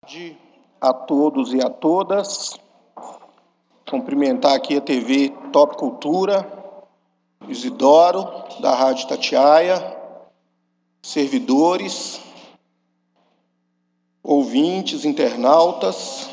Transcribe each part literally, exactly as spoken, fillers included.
tarde a todos e a todas. Cumprimentar aqui a T V Top Cultura, Isidoro, da Rádio Itatiaia, servidores, ouvintes, internautas,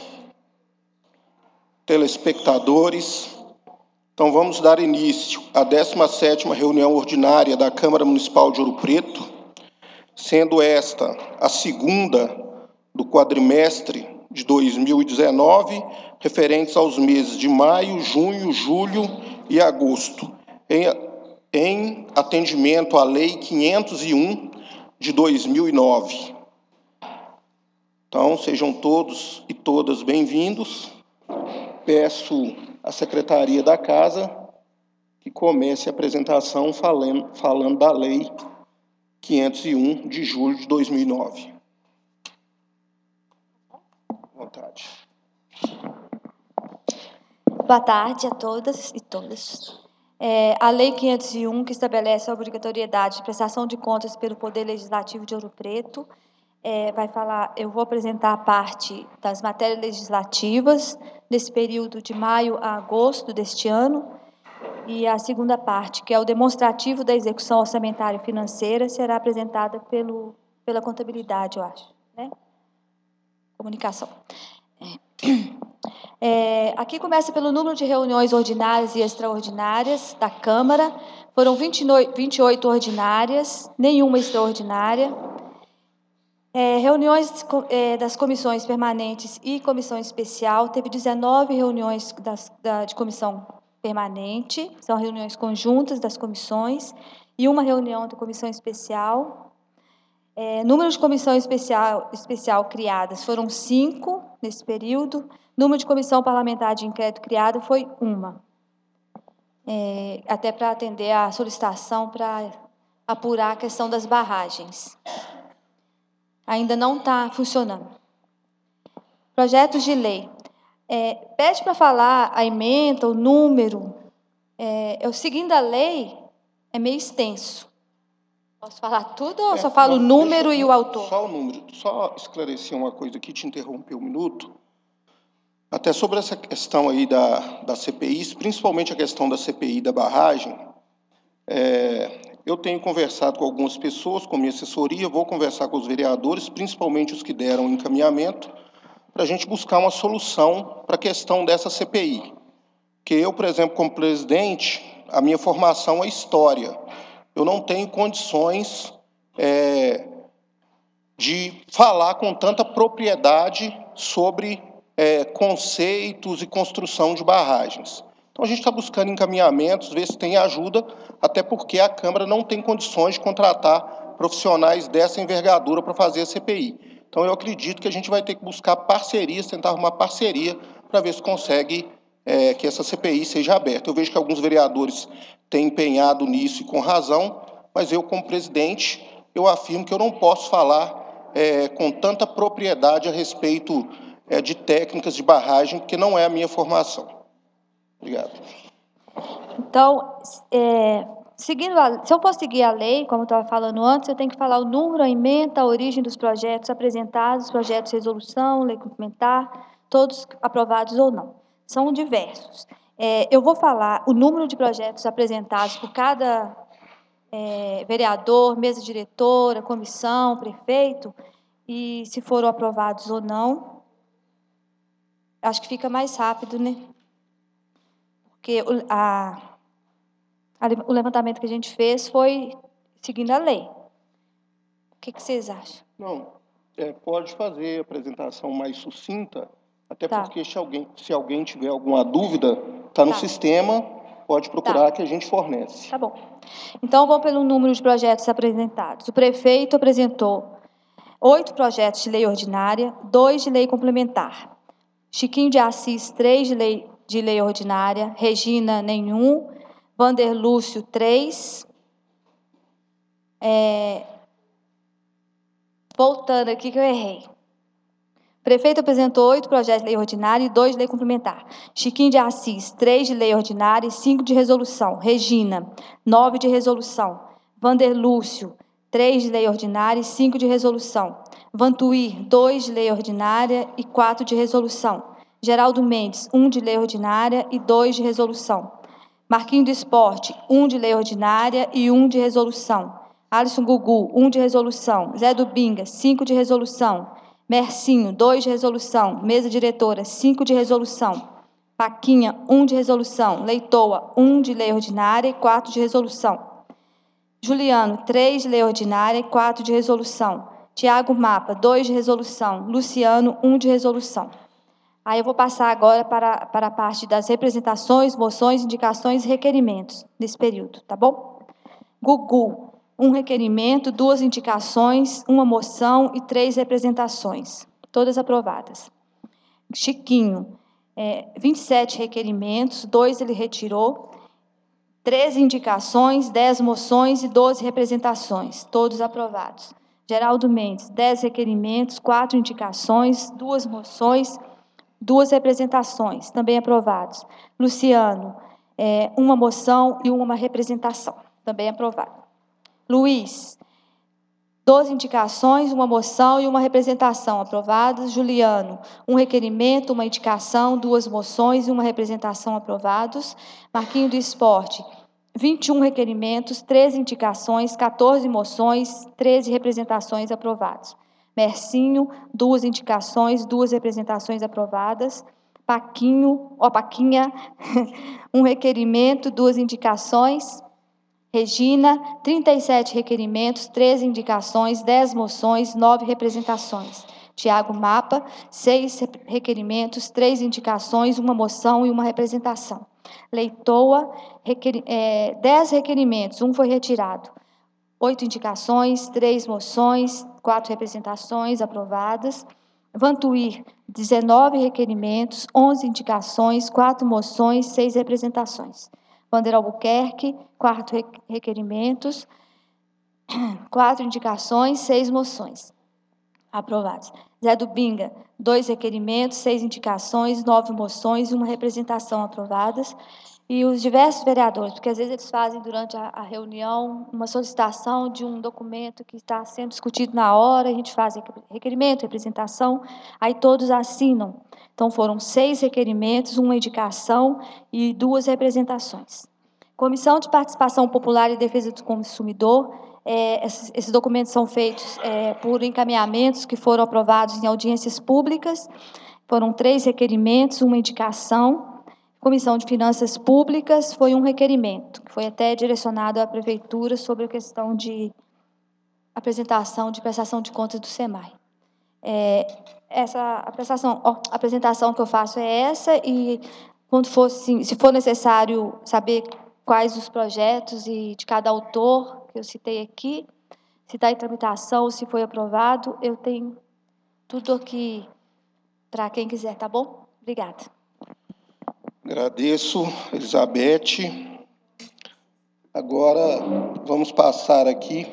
telespectadores. Então, vamos dar início à décima sétima reunião ordinária da Câmara Municipal de Ouro Preto, sendo esta a segunda do quadrimestre de dois mil e dezenove, referentes aos meses de maio, junho, julho e agosto, em, em atendimento à Lei quinhentos e um de dois mil e nove. Então, sejam todos e todas bem-vindos. Peço à Secretaria da Casa que comece a apresentação falando, falando da Lei quinhentos e um de julho de dois mil e nove. Vontade. Boa tarde a todas e todos. É, a Lei quinhentos e um, que estabelece a obrigatoriedade de prestação de contas pelo Poder Legislativo de Ouro Preto, é, vai falar, eu vou apresentar a parte das matérias legislativas nesse período de maio a agosto deste ano, e a segunda parte, que é o demonstrativo da execução orçamentária e financeira, será apresentada pelo, pela contabilidade, eu acho, né? Comunicação. É, aqui começa pelo número de reuniões ordinárias e extraordinárias da Câmara. Foram vinte e oito ordinárias, nenhuma extraordinária. É, reuniões é, das comissões permanentes e comissão especial, teve dezenove reuniões das, da, de comissão permanente, são reuniões conjuntas das comissões, e uma reunião da comissão especial. É, número de comissão especial, especial criadas foram cinco nesse período. Número de comissão parlamentar de inquérito criada foi uma. É, até para atender a solicitação para apurar a questão das barragens. Ainda não está funcionando. Projetos de lei. É, pede para falar a ementa, o número. É, eu seguindo a lei, é meio extenso. Posso falar tudo ou É, só falo não, o número eu, e o autor? Só o número. Só esclarecer uma coisa aqui, te interromper um minuto. Até sobre essa questão aí da, da C P I, principalmente a questão da C P I da barragem, é, eu tenho conversado com algumas pessoas, com minha assessoria, vou conversar com os vereadores, principalmente os que deram encaminhamento, para a gente buscar uma solução para a questão dessa C P I. Que eu, por exemplo, como presidente, a minha formação é história. Eu não tenho condições é, de falar com tanta propriedade sobre é, conceitos e construção de barragens. Então, a gente está buscando encaminhamentos, ver se tem ajuda, até porque a Câmara não tem condições de contratar profissionais dessa envergadura para fazer a C P I. Então, eu acredito que a gente vai ter que buscar parcerias, tentar arrumar parceria para ver se consegue é, que essa C P I seja aberta. Eu vejo que alguns vereadores têm empenhado nisso e com razão, mas eu, como presidente, eu afirmo que eu não posso falar é, com tanta propriedade a respeito é, de técnicas de barragem, porque não é a minha formação. Obrigado. Então, é, seguindo a, se eu for seguir a lei, como eu estava falando antes, eu tenho que falar o número, a ementa, a origem dos projetos apresentados, projetos de resolução, lei complementar, todos aprovados ou não. São diversos. É, eu vou falar o número de projetos apresentados por cada é, vereador, mesa diretora, comissão, prefeito, e se foram aprovados ou não. Acho que fica mais rápido, né? Porque o, a, a, o levantamento que a gente fez foi seguindo a lei. O que, que vocês acham? Não, é, pode fazer a apresentação mais sucinta, até Tá. porque se alguém, se alguém tiver alguma dúvida, está no Tá. sistema, pode procurar Tá. que a gente fornece. Tá bom. Então, vou pelo número de projetos apresentados. O prefeito apresentou oito projetos de lei ordinária, dois de lei complementar. Chiquinho de Assis, três de lei, de lei ordinária. Regina, nenhum. Vanderlúcio, três. É... Voltando aqui que eu errei. O prefeito apresentou oito projetos de lei ordinária e dois de lei complementar. Chiquinho de Assis, três de lei ordinária e cinco de resolução. Regina, nove de resolução. Vanderlúcio, três de lei ordinária e cinco de resolução. Vantuir, dois de lei ordinária e quatro de resolução. Geraldo Mendes, um de lei ordinária e dois de resolução. Marquinho do Esporte, um de lei ordinária e um de resolução. Alisson Gugu, um de resolução. Zé do Binga, cinco de resolução. Mercinho, dois de resolução. Mesa diretora, cinco de resolução. Paquinha, um de resolução. Leitoa, um de lei ordinária e quatro de resolução. Juliano, três de lei ordinária e quatro de resolução. Tiago Mapa, dois de resolução. Luciano, um de resolução. Aí eu vou passar agora para, para a parte das representações, moções, indicações e requerimentos nesse período, tá bom? Gugu, um requerimento, duas indicações, uma moção e três representações, todas aprovadas. Chiquinho, é, vinte e sete requerimentos, dois ele retirou, treze indicações, dez moções e doze representações, todos aprovados. Geraldo Mendes, dez requerimentos, quatro indicações, duas moções, duas representações, também aprovados. Luciano, é, uma moção e uma representação, também aprovado. Luiz, doze indicações, uma moção e uma representação aprovadas. Juliano, um requerimento, uma indicação, duas moções e uma representação aprovados. Marquinho do Esporte, vinte e um requerimentos, treze indicações, quatorze moções, treze representações aprovadas. Mercinho, duas indicações, duas representações aprovadas. Paquinho, ó, Paquinha, um requerimento, duas indicações. Regina, trinta e sete requerimentos, treze indicações, dez moções, nove representações. Tiago Mapa, seis requerimentos, três indicações, uma moção e uma representação. Leitoa, requer, é, dez requerimentos, um foi retirado. Oito indicações, três moções, quatro representações aprovadas. Vantuir, dezenove requerimentos, onze indicações, quatro moções, seis representações. Wander Albuquerque, quatro requerimentos, quatro indicações, seis moções aprovadas. Zé do Binga, dois requerimentos, seis indicações, nove moções e uma representação aprovadas. E os diversos vereadores, porque às vezes eles fazem durante a, a reunião uma solicitação de um documento que está sendo discutido na hora, a gente faz requerimento, representação, aí todos assinam. Então foram seis requerimentos, uma indicação e duas representações. Comissão de Participação Popular e Defesa do Consumidor, é, esses, esses documentos são feitos é, por encaminhamentos que foram aprovados em audiências públicas, foram três requerimentos, uma indicação. Comissão de Finanças Públicas foi um requerimento, que foi até direcionado à Prefeitura sobre a questão de apresentação de prestação de contas do SEMAI. É, essa a prestação, ó, a apresentação que eu faço é essa, e quando for, se, se for necessário saber quais os projetos e de cada autor que eu citei aqui, se está em tramitação, se foi aprovado, eu tenho tudo aqui para quem quiser, tá bom? Obrigada. Agradeço, Elizabeth. Agora, vamos passar aqui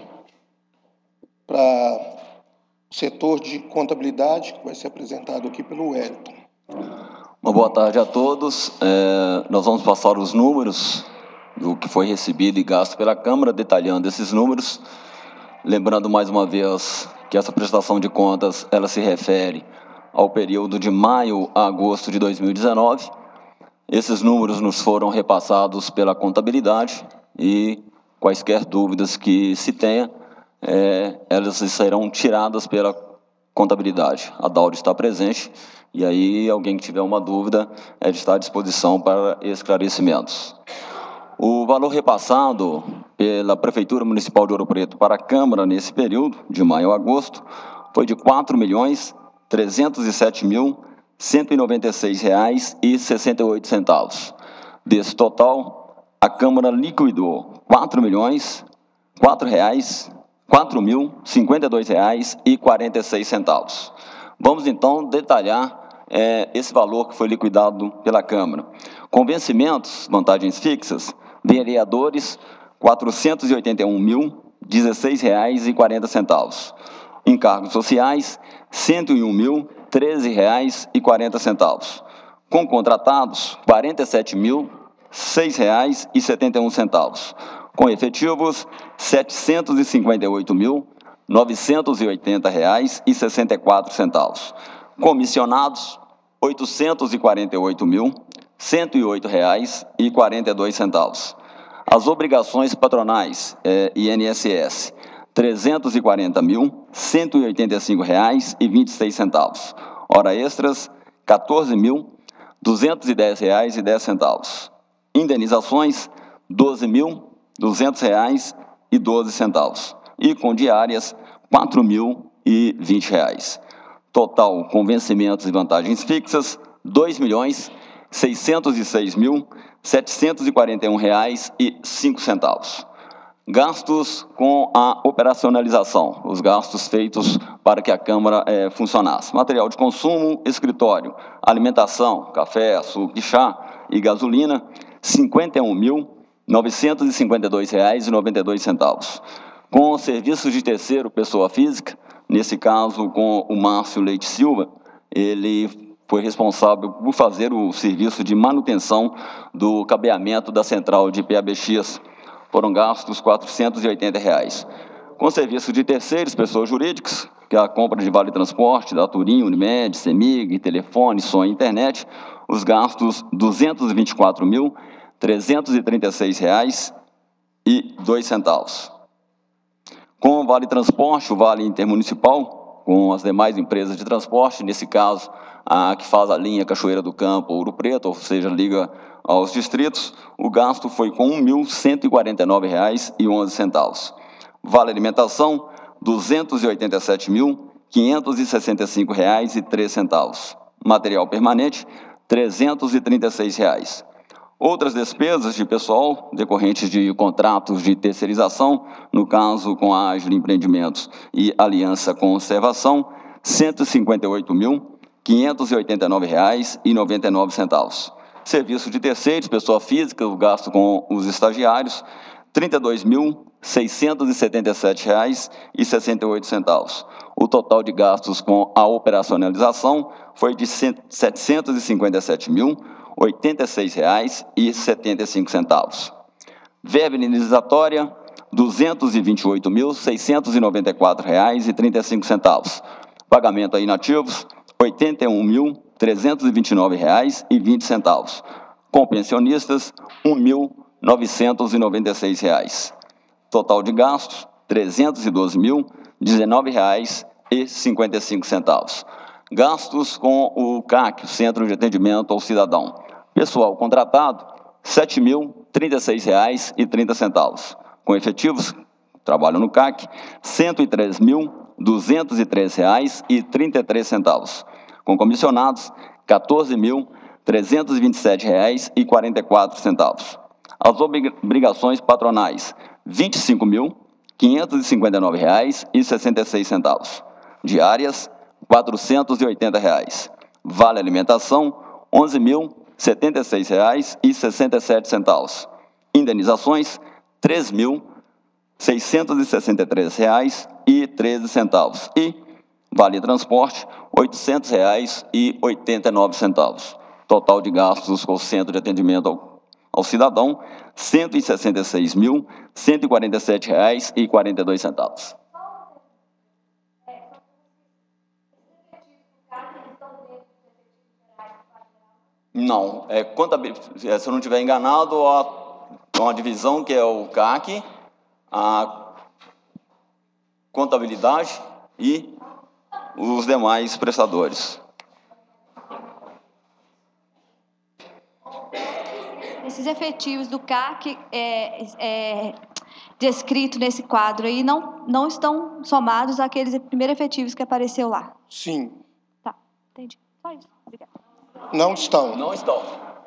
para o setor de contabilidade, que vai ser apresentado aqui pelo Wellington. Uma boa tarde a todos. É, nós vamos passar os números do que foi recebido e gasto pela Câmara, detalhando esses números. Lembrando mais uma vez que essa prestação de contas ela se refere ao período de maio a agosto de dois mil e dezenove. Esses números nos foram repassados pela contabilidade e quaisquer dúvidas que se tenha, é, elas serão tiradas pela contabilidade. A Dauri está presente e aí alguém que tiver uma dúvida, ela está à disposição para esclarecimentos. O valor repassado pela Prefeitura Municipal de Ouro Preto para a Câmara nesse período, de maio a agosto, foi de quatro milhões trezentos e sete mil cento e noventa e seis reais e sessenta e oito centavos. Desse total, a Câmara liquidou quatro milhões quatro reais quatro mil cinquenta e dois reais e quarenta e seis centavos. Vamos então detalhar é, esse valor que foi liquidado pela Câmara. Com vencimentos, vantagens fixas, vereadores quatrocentos e oitenta e um mil dezesseis reais e quarenta centavos. Encargos sociais cento e um mil treze reais e quarenta centavos. Com contratados quarenta e sete mil seis reais e setenta e um centavos. Com efetivos setecentos e cinquenta e oito mil novecentos e oitenta reais e sessenta e quatro centavos. Comissionados, oitocentos e quarenta e oito mil, cento e oito reais e quarenta e dois centavos. As obrigações patronais, eh, I N S S, trezentos e quarenta mil, cento e oitenta e cinco reais e vinte e seis centavos. Hora extras, quatorze mil, duzentos e dez reais e dez centavos. Indenizações, doze mil, duzentos reais e doze centavos. E com diárias, quatro mil e vinte reais. Total com vencimentos e vantagens fixas, dois milhões, seiscentos e seis mil, setecentos e quarenta e um reais e cinco centavos. Gastos com a operacionalização, os gastos feitos para que a Câmara eh, funcionasse. Material de consumo, escritório, alimentação, café, açúcar e chá e gasolina, cinquenta e um mil, novecentos e cinquenta e dois reais e noventa e dois centavos. Com serviços de terceiro, pessoa física, nesse caso com o Márcio Leite Silva, ele foi responsável por fazer o serviço de manutenção do cabeamento da central de P A B X. Foram gastos quatrocentos e oitenta reais. Com serviço de terceiros, pessoas jurídicas, que é a compra de vale transporte, da Turim, Unimed, Semig, telefone, som e internet, os gastos duzentos e vinte e quatro mil, trezentos e trinta e seis reais e dois centavos. Com o vale transporte, o vale intermunicipal, com as demais empresas de transporte, nesse caso, a que faz a linha Cachoeira do Campo, Ouro Preto, ou seja, liga aos distritos, o gasto foi com mil cento e quarenta e nove reais e onze centavos. Vale alimentação, duzentos e oitenta e sete mil, quinhentos e sessenta e cinco reais e três centavos. Material permanente, trezentos e trinta e seis reais. Outras despesas de pessoal decorrentes de contratos de terceirização, no caso com a Ágil Empreendimentos e Aliança Conservação, cento e cinquenta e oito mil, quinhentos e oitenta e nove reais e noventa e nove centavos. Serviço de terceiros, pessoa física, o gasto com os estagiários, trinta e dois mil, seiscentos e setenta e sete reais e sessenta e oito centavos. O total de gastos com a operacionalização foi de setecentos e cinquenta e sete mil, oitenta e seis reais e setenta e cinco centavos. Verba indenizatória, duzentos e vinte e oito mil, seiscentos e noventa e quatro reais e trinta e cinco centavos. Pagamento a inativos, oitenta e um mil, trezentos e vinte e nove reais e vinte centavos. Com pensionistas, um mil novecentos e noventa e seis reais. Total de gastos, trezentos e doze mil, dezenove reais e cinquenta e cinco centavos. Gastos com o C A C, o Centro de Atendimento ao Cidadão. Pessoal contratado, sete mil, trinta e seis reais e trinta centavos. Com efetivos, trabalho no C A C, cento e três mil, duzentos e três reais e trinta e três centavos. Com comissionados, quatorze mil, trezentos e vinte e sete reais e quarenta e quatro centavos. As obrigações patronais, vinte e cinco mil, quinhentos e cinquenta e nove reais e sessenta e seis centavos. Diárias, quatrocentos e oitenta reais. Vale alimentação, onze mil, setenta e seis reais e sessenta e sete centavos. Indenizações, três mil, seiscentos e sessenta e três reais e treze centavos. E vale transporte, oitocentos reais e oitenta e nove centavos. Total de gastos com o Centro de Atendimento ao, ao Cidadão, cento e sessenta e seis mil, cento e quarenta e sete reais e quarenta e dois centavos. Não, é, contabilidade, se eu não estiver enganado, a, uma divisão que é o C A C, a contabilidade e os demais prestadores. Esses efetivos do C A C é, é, descrito nesse quadro aí não, não estão somados àqueles primeiros efetivos que apareceu lá. Sim. Tá, entendi. Só isso. Obrigada. Não estão. Não estão.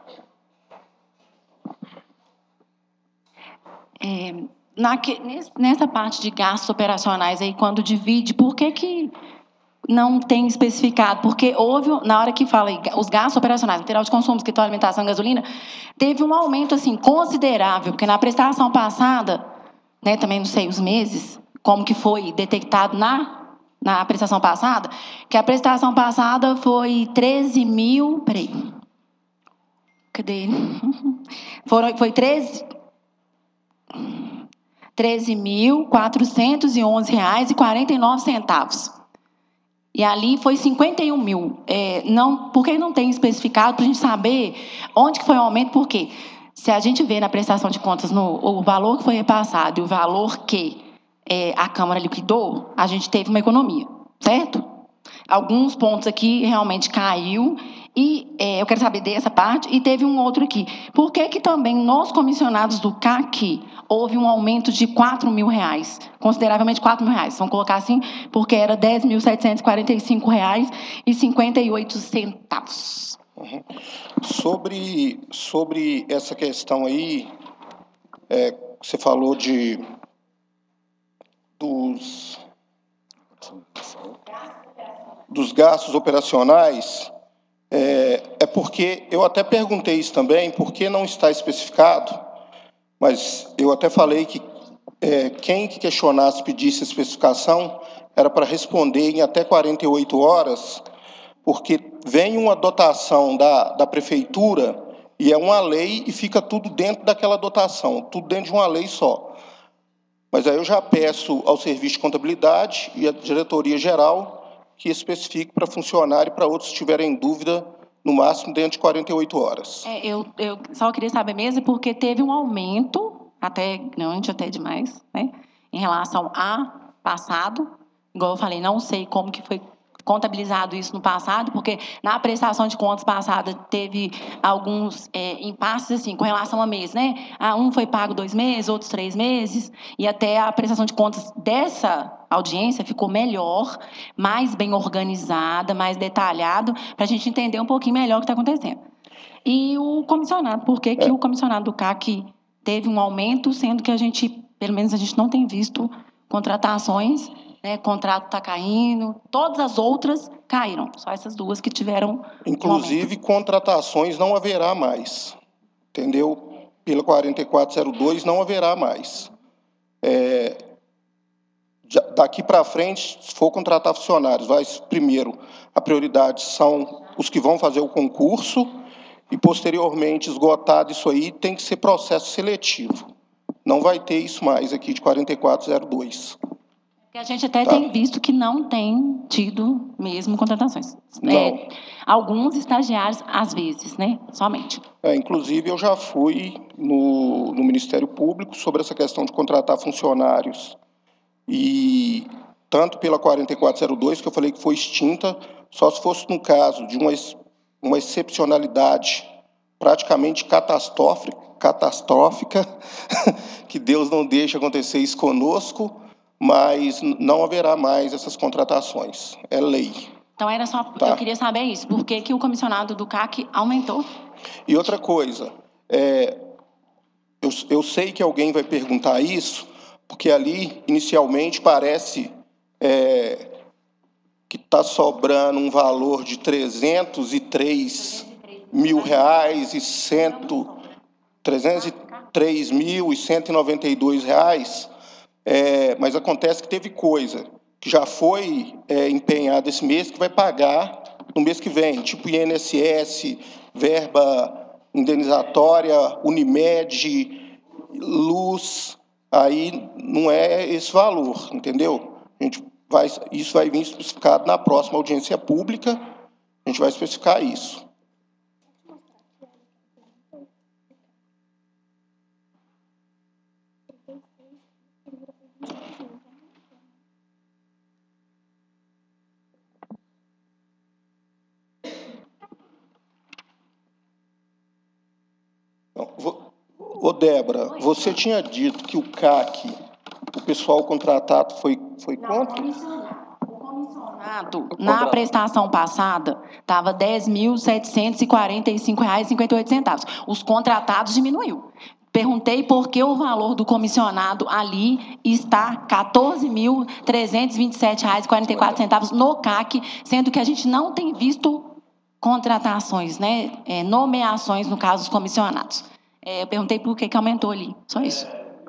É, na, nessa parte de gastos operacionais aí, quando divide, por que que não tem especificado? Porque houve, na hora que fala os gastos operacionais, material de consumo, escritório, alimentação, gasolina, teve um aumento assim considerável, porque na prestação passada, né, também não sei os meses, como que foi detectado na na prestação passada, que a prestação passada foi treze mil, peraí, cadê ele? Foram, foi treze, treze mil quatrocentos e onze reais e quarenta e nove centavos. E ali foi cinquenta e um mil. É, não, por que não tem especificado para a gente saber onde que foi o aumento? Porque se a gente vê na prestação de contas no, o valor que foi repassado e o valor que é, a Câmara liquidou, a gente teve uma economia, certo? Alguns pontos aqui realmente caiu. E é, eu quero saber dessa parte. E teve um outro aqui. Por que que também nos comissionados do C A C houve um aumento de quatro mil reais? Consideravelmente quatro mil reais. Vamos colocar assim, porque era dez mil setecentos e quarenta e cinco reais e cinquenta e oito centavos. Uhum. Sobre, sobre essa questão aí, é, você falou de dos, dos gastos operacionais. É, é porque, eu até perguntei isso também, por que não está especificado, mas eu até falei que é, quem que questionasse, pedisse especificação, era para responder em até quarenta e oito horas, porque vem uma dotação da, da prefeitura, e é uma lei, e fica tudo dentro daquela dotação, tudo dentro de uma lei só. Mas aí eu já peço ao Serviço de Contabilidade e à Diretoria Geral que especifique para funcionário e para outros que tiverem dúvida, no máximo dentro de quarenta e oito horas. É, eu, eu só queria saber mesmo porque teve um aumento, até grande, até demais, né, em relação a passado. Igual eu falei, não sei como que foi contabilizado isso no passado, porque na prestação de contas passada teve alguns é, impasses assim, com relação a mês, né? Ah, um foi pago dois meses, outros três meses, e até a prestação de contas dessa audiência ficou melhor, mais bem organizada, mais detalhado, para a gente entender um pouquinho melhor o que está acontecendo. E o comissionado, por que que É. o comissionado do C A C teve um aumento, sendo que a gente, pelo menos a gente não tem visto contratações, né, contrato está caindo, todas as outras caíram, só essas duas que tiveram Inclusive, um contratações não haverá mais, entendeu? Pela quarenta e quatro zero dois não haverá mais. É, daqui para frente, se for contratar funcionários, vai, primeiro, a prioridade são os que vão fazer o concurso e, posteriormente, esgotado isso aí, tem que ser processo seletivo. Não vai ter isso mais aqui de quarenta e quatro zero dois. A gente até Tá. tem visto que não tem tido mesmo contratações. Não. É, alguns estagiários, às vezes, né? Somente. É, inclusive, eu já fui no, no Ministério Público sobre essa questão de contratar funcionários. E tanto pela quarenta e quatro zero dois, que eu falei que foi extinta, só se fosse no caso de uma, uma excepcionalidade praticamente catastrófica, catastrófica que Deus não deixe acontecer isso conosco, mas não haverá mais essas contratações. É lei. Então, era só, Tá. eu queria saber isso. Por que que o comissionado do C A C aumentou? E outra coisa, é, eu, eu sei que alguém vai perguntar isso, porque ali, inicialmente, parece é, que está sobrando um valor de trezentos e três mil reais e cento, trezentos e três mil e cento e noventa e dois reais, é, mas acontece que teve coisa que já foi é, empenhada esse mês que vai pagar no mês que vem, tipo I N S S, verba indenizatória, Unimed, luz, aí não é esse valor, entendeu? A gente vai, isso vai vir especificado na próxima audiência pública, a gente vai especificar isso. Ô, Débora, você tinha dito que o C A C, o pessoal contratado foi, foi quanto? O comissionado, na prestação passada, estava dez mil setecentos e quarenta e cinco reais e cinquenta e oito centavos. Os contratados diminuiu. Perguntei por que o valor do comissionado ali está quatorze mil trezentos e vinte e sete reais e quarenta e quatro centavos no C A C, sendo que a gente não tem visto contratações, né, é, nomeações, no caso dos comissionados. É, eu perguntei por que que aumentou ali, só isso.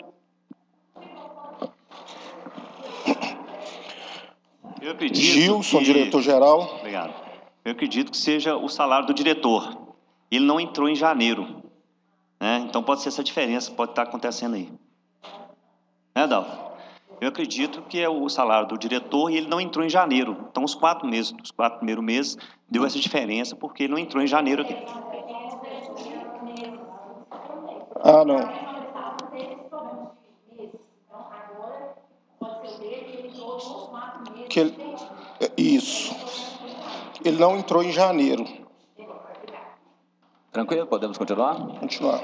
Eu acredito Gilson, que... diretor-geral. Obrigado. Eu acredito que seja o salário do diretor. Ele não entrou em janeiro, né? Então pode ser essa diferença, pode estar acontecendo aí. Né, Dalva? Eu acredito que é o salário do diretor e ele não entrou em janeiro. Então, os quatro meses, os quatro primeiros meses, deu essa diferença porque ele não entrou em janeiro aqui. Ah, não. Que ele, isso. Ele não entrou em janeiro. Tranquilo? Podemos continuar? Continuar.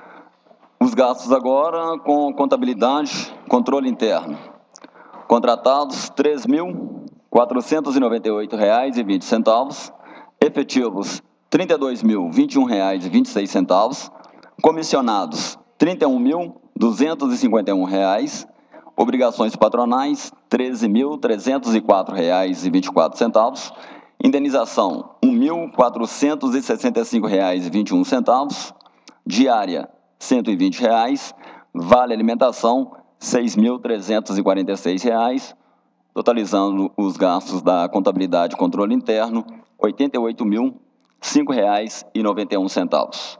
Os gastos agora com contabilidade, controle interno. Contratados, três mil quatrocentos e noventa e oito reais e vinte centavos. Efetivos, trinta e dois mil vinte e um reais e vinte e seis centavos. Comissionados, trinta e um mil duzentos e cinquenta e um reais. Obrigações patronais, treze mil trezentos e quatro reais e vinte e quatro centavos. Indenização, um mil quatrocentos e sessenta e cinco reais e vinte e um centavos. Diária, cento e vinte reais. Vale alimentação, seis mil trezentos e quarenta e seis reais, totalizando os gastos da contabilidade e controle interno, oitenta e oito mil cinco reais e noventa e um centavos.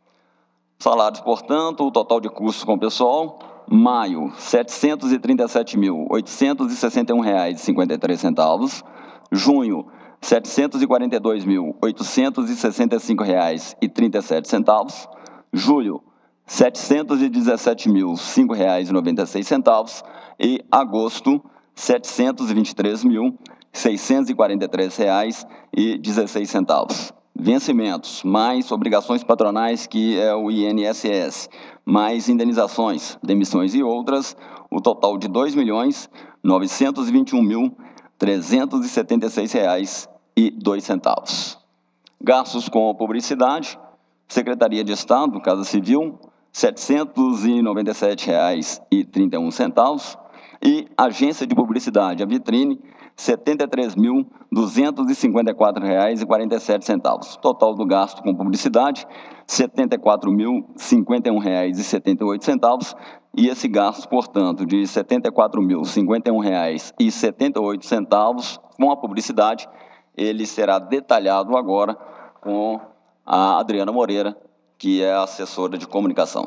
Salários, portanto, o total de custos com o pessoal, maio, setecentos e trinta e sete mil oitocentos e sessenta e um reais e cinquenta e três centavos, junho, setecentos e quarenta e dois mil oitocentos e sessenta e cinco reais e trinta e sete centavos, julho, setecentos e dezessete mil cinco reais e noventa e seis centavos e agosto, setecentos e vinte e três mil seiscentos e quarenta e três reais e dezesseis centavos. Vencimentos, mais obrigações patronais, que é o I N S S, mais indenizações, demissões e outras, o total de dois milhões novecentos e vinte e um mil trezentos e setenta e seis reais e dois centavos. Gastos com publicidade, Secretaria de Estado, Casa Civil, setecentos e noventa e sete reais e trinta e um centavos, e Agência de Publicidade, a Vitrine, setenta e três mil duzentos e cinquenta e quatro reais e quarenta e sete centavos. Total do gasto com publicidade, setenta e quatro mil cinquenta e um reais e setenta e oito centavos, e esse gasto, portanto, de setenta e quatro mil cinquenta e um reais e setenta e oito centavos com a publicidade, ele será detalhado agora com a Adriana Moreira, que é a assessora de comunicação.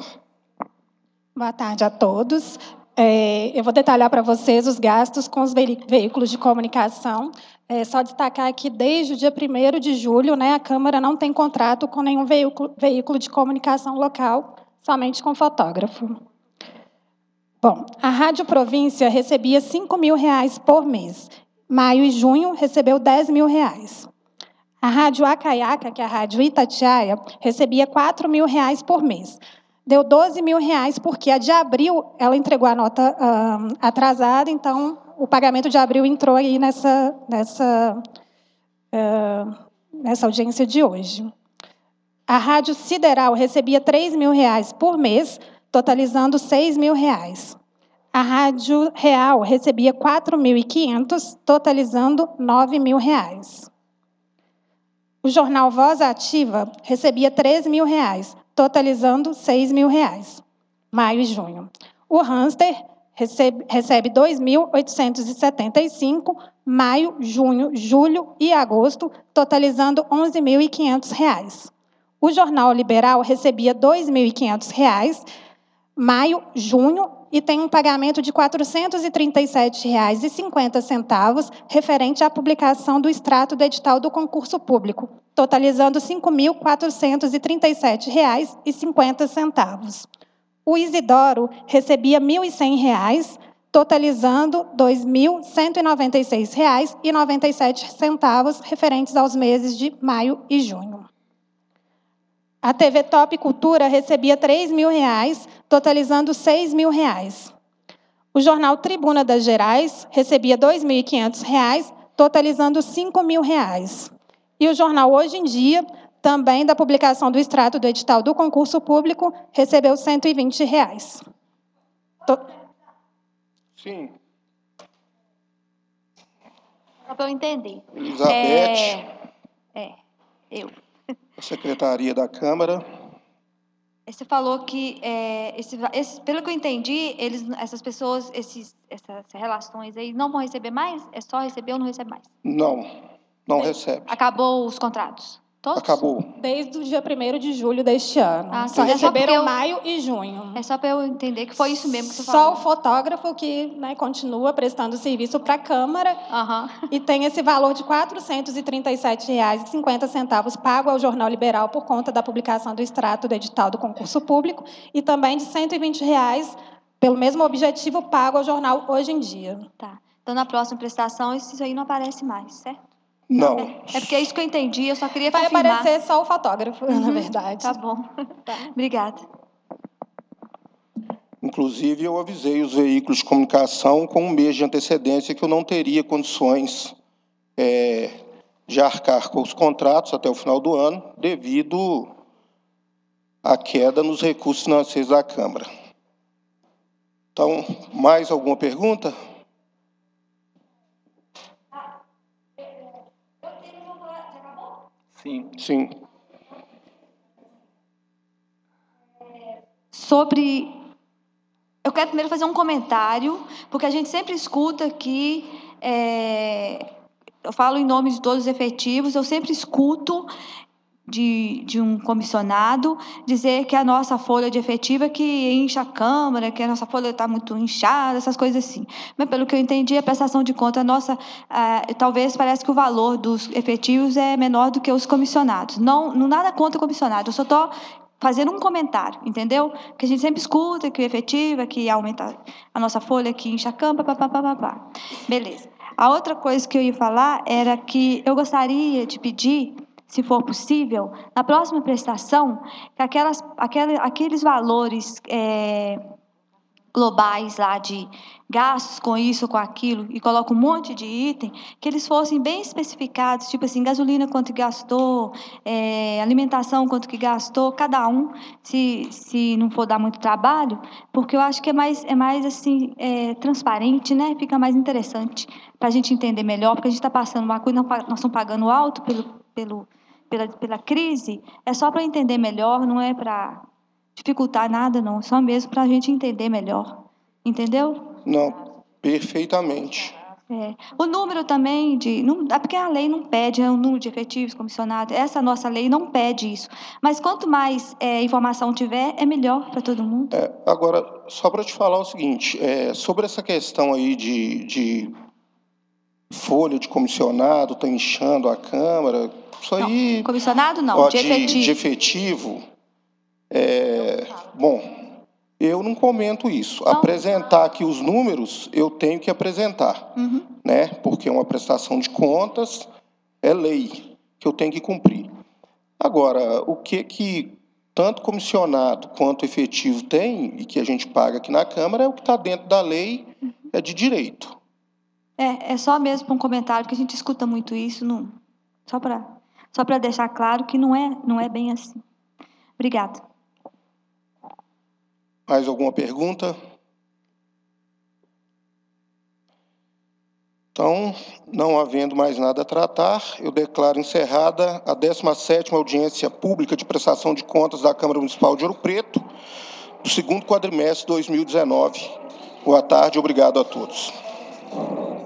Boa tarde a todos. É, eu vou detalhar para vocês os gastos com os veículos de comunicação. É só destacar que desde o dia primeiro de julho, né, a Câmara não tem contrato com nenhum veículo, veículo de comunicação local, somente com fotógrafo. Bom, a Rádio Província recebia cinco mil reais por mês. Maio e junho recebeu dez mil reais. A Rádio Acaiaca, que é a Rádio Itatiaia, recebia quatro mil reais por mês. Deu doze mil reais, porque a de abril ela entregou a nota uh, atrasada, então o pagamento de abril entrou aí nessa, nessa, uh, nessa audiência de hoje. A Rádio Sideral recebia três mil reais por mês, totalizando seis mil reais. A Rádio Real recebia quatro mil e quinhentos, totalizando nove mil reais. O jornal Voz Ativa recebia treze mil reais, totalizando seis mil reais, maio e junho. O Hamster recebe, recebe dois mil oitocentos e setenta e cinco, maio, junho, julho e agosto, totalizando onze mil e quinhentos reais. O Jornal Liberal recebia dois mil e quinhentos reais, maio, junho, e tem um pagamento de quatrocentos e trinta e sete reais e cinquenta centavos, referente à publicação do extrato do edital do concurso público, totalizando cinco mil quatrocentos e trinta e sete reais e cinquenta centavos. O Isidoro recebia mil e cem reais, totalizando dois mil cento e noventa e seis reais e noventa e sete centavos, referentes aos meses de maio e junho. A T V Top Cultura recebia três mil reais, totalizando seis mil reais. O jornal Tribuna das Gerais recebia dois mil e quinhentos reais, totalizando cinco mil reais. E o jornal Hoje em Dia, também da publicação do extrato do edital do concurso público, recebeu cento e vinte reais. To... Sim. Só para eu entender. Elizabeth. É, é eu. Secretaria da Câmara. Você falou que, é, esse, esse, pelo que eu entendi, eles, essas pessoas, esses, essas relações aí, não vão receber mais? É só receber ou não recebe mais? Não, não Sim. recebe. Acabou os contratos? Todos? Acabou. Desde o dia primeiro de julho deste ano. Ah, Só tá. É só porque receberam eu- maio e junho. É só para eu entender que foi isso mesmo que você Só falou. o fotógrafo que, né, continua prestando serviço para a Câmara Aham. e tem esse valor de quatrocentos e trinta e sete reais e cinquenta centavos pago ao Jornal Liberal por conta da publicação do extrato do edital do concurso público e também de cento e vinte reais pelo mesmo objetivo pago ao jornal Hoje em Dia. Tá. Então, na próxima prestação, isso aí não aparece mais, certo? Não. É porque é isso que eu entendi, eu só queria Vai confirmar. aparecer só o fotógrafo, na Uhum, verdade. Tá bom. Tá. Obrigada. Inclusive, eu avisei os veículos de comunicação com um mês de antecedência que eu não teria condições é, de arcar com os contratos até o final do ano, devido à queda nos recursos financeiros da Câmara. Então, mais alguma pergunta? Sim. Sim. Sobre. Eu quero primeiro fazer um comentário, porque a gente sempre escuta que. é, Eu falo em nome de todos os efetivos, eu sempre escuto de, de um comissionado dizer que a nossa folha de efetiva que enche a Câmara, que a nossa folha está muito inchada, essas coisas assim. Mas, pelo que eu entendi, a prestação de conta nossa, ah, talvez parece que o valor dos efetivos é menor do que os comissionados. Não, não nada contra o comissionado, eu só estou fazendo um comentário, entendeu? Porque a gente sempre escuta que o efetivo é que aumenta a nossa folha, que incha a Câmara, papapá. Beleza. A outra coisa que eu ia falar era que eu gostaria de pedir, se for possível, na próxima prestação, que aquelas, aquele, aqueles valores é, globais lá de gastos com isso, com aquilo, e coloca um monte de item, que eles fossem bem especificados, tipo assim, gasolina quanto que gastou, é, alimentação quanto que gastou, cada um, se, se não for dar muito trabalho, porque eu acho que é mais, é mais assim, é, transparente, né? Fica mais interessante para a gente entender melhor, porque a gente está passando uma coisa, nós estamos pagando alto pelo, pelo, pela, pela crise, é só para entender melhor, não é para dificultar nada, não, só mesmo para a gente entender melhor. Entendeu? Não, perfeitamente. É. O número também de. Não, é porque a lei não pede é o número de efetivos comissionados. Essa nossa lei não pede isso. Mas quanto mais é, informação tiver, é melhor para todo mundo. É, agora, só para te falar o seguinte, é, sobre essa questão aí de, de folha de comissionado, está inchando a Câmara, isso Não, aí... comissionado não, ó, de efetivo. De efetivo, é, bom, eu não comento isso. Não. Apresentar aqui os números, eu tenho que apresentar, Uhum. né? Porque é uma prestação de contas, é lei que eu tenho que cumprir. Agora, o que que tanto comissionado quanto efetivo tem, e que a gente paga aqui na Câmara, é o que está dentro da lei, é de direito. É, é só mesmo para um comentário, porque a gente escuta muito isso, não, só para só para deixar claro que não é, não é bem assim. Obrigada. Mais alguma pergunta? Então, não havendo mais nada a tratar, eu declaro encerrada a décima sétima audiência pública de prestação de contas da Câmara Municipal de Ouro Preto, do segundo quadrimestre de dois mil e dezenove. Boa tarde, obrigado a todos.